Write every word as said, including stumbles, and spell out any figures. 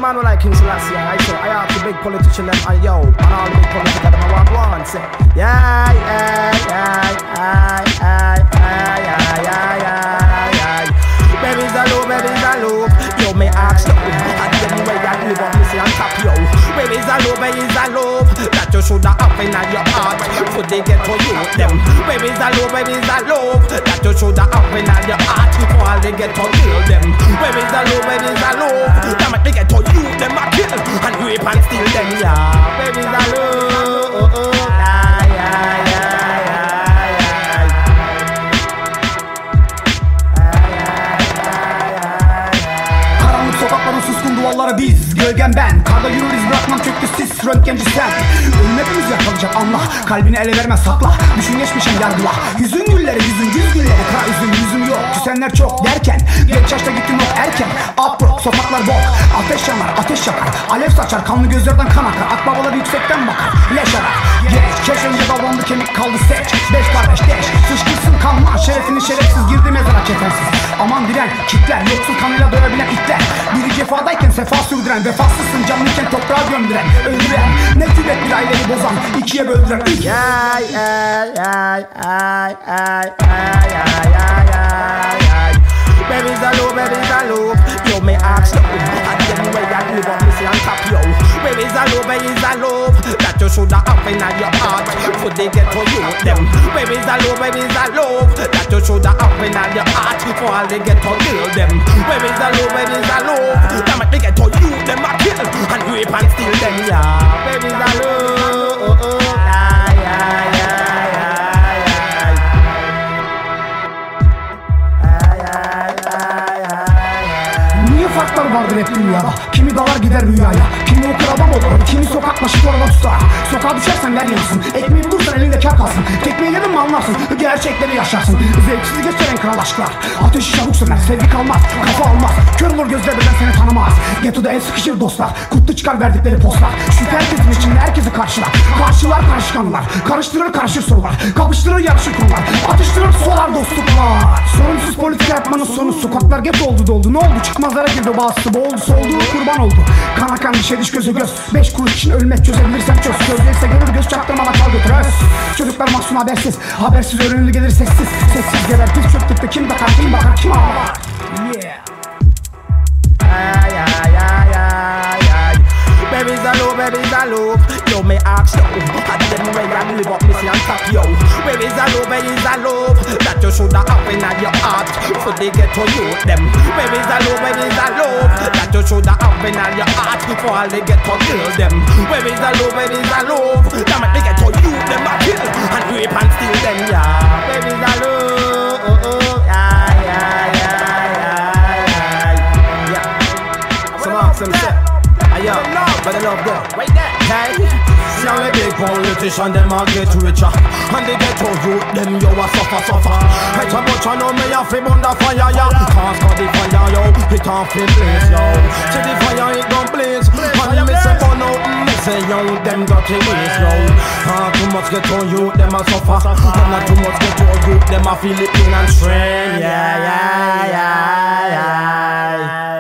man who like King Selassie, I say, I have the big politician them, and yo, and all the big politicians them, I want one, say, yeah, yeah, yeah, yeah, yeah, yeah, yeah, yeah, yeah. Baby's a loop, baby's a loop. Yo, me ask you, and then way I live on me say on top, yo. Baby's a loop, baby's a loop. That you shoulda up in your heart, so they get to you them. Baby's a loop, baby's a loop. That you shoulda up in your heart, before they get to kill them. Baby's a loop, baby's a loop. That make they get to you them a kill and rape and steal them, yeah. Baby's a loop, yeah, yeah, yeah. Suskun duvarları biz, gölgen ben. Karda yürürüz bırakmam çöktü sis, röntgenci sen. Ölüm hepimiz yakalayacak anla, kalbini ele verme sakla. Düşün geçmişim yargıla, yüzün gülleri yüzün yüz gülleri. Kara üzüm yüzüm yok, küsenler çok derken genç yaşta gittim yok erken. Upro, sokaklar bok, ateş yanar, ateş yakar. Alev saçar, kanlı gözlerden kan akar. Akbabalar yüksekten bakar, leş arar. Geç, keş önce davrandı kemik kaldı seç. Beş kardeş deş, sıçkırsın kanma. Şerefini şerefsiz girdi mezara kefensiz. Aman diren, kitler, yoksul kanıyla doyabilen itler. Biri cefadayken sefa sürdüren, vefasızsın canlıyken toprağa gömdüren, öldüren, ne cüret bir aileyi bozan, ikiye böldüren. Yeah, yeah, yeah, yeah, yeah, yeah, yeah, yeah. Baby's a loop, baby's a loop. Yo, me ask you, and then way I live on me say on top, yo. Baby's a loop, baby's a loop. That you shoulda up in your heart, so they get to you them. Baby's a loop, baby's a loop. That you shoulda up in your heart, before they get to kill them. Baby's a loop, baby's a loop. That make they get to you them a kill and rape and steal them, yeah. Baby's a loop, yeah, yeah, yeah. Farklar vardır hep dünyada. Kimi dalar gider rüyaya, kimi okur adam olur, kimi sokaklaşıp orada tutar. Sokağa düşersen ver yansın, ekmeği bulursan elinde kar kalsın. Tekmeyi yedin mi anlarsın, gerçekleri yaşarsın. Zevksiz geçeren kral aşklar, ateşi çabuk söner, sevgi kalmaz, kafa almaz. Kör olur gözler beden seni tanımaz. Ghetto'da el sıkışır dostlar, kutlu çıkar verdikleri postlar. Şüphe herkesin içinde herkesi karşılar. Karşılar karışkanlar, karıştırır karışır sorular. Kapıştırır yarışır konular, atıştırır solar dostluklar. Sorumsuz politika yapmanın sonu, sokaklar ghetto oldu doldu. Ne oldu, çıkmazlara girdi bazısı, boğuldu soldu, kurban oldu. Kan akan dişe diş göze göz, beş kuruş için ölmek çözebilirsem çöz. Gözlerse görür göz çaktırmadan kal götür öz. Çocuklar mahzun habersiz, habersiz öğrenildi gelir sessiz. Sessiz geber biz çöktükte kim bakar kim bakar kim ağlar. Yeah. Ay, ay, ay, ay, ay. Baby's a loop, baby's a loop. Yo, me ask you, and then way I live up me say on top, yo. Baby's a loop, baby's a loop. That you shoulda up in your heart, so they get to you them. Baby's a loop, baby's a loop. That you shoulda up in your heart, before they get to kill them. Baby's a loop, baby's a loop. That make they get to you them a kill and rape and steal them, yeah. Baby's a loop, yeah, yeah, yeah, yeah, yeah. Some ask them say, ayo, but I love them. Wait there, hey. See how the big politician them a get richer, and they get to you them yo a suffer suffer. Hey, so much I know me a fi burn the fire, yeah. Cause cause the fire yo, it off in place yo. See the fire it gon' blaze, and me say burn out, me say yo them dirty ways yo. Ah, too much get to you them a suffer, and not too much get to you them a feel it in and strain. Yeah yeah yeah yeah.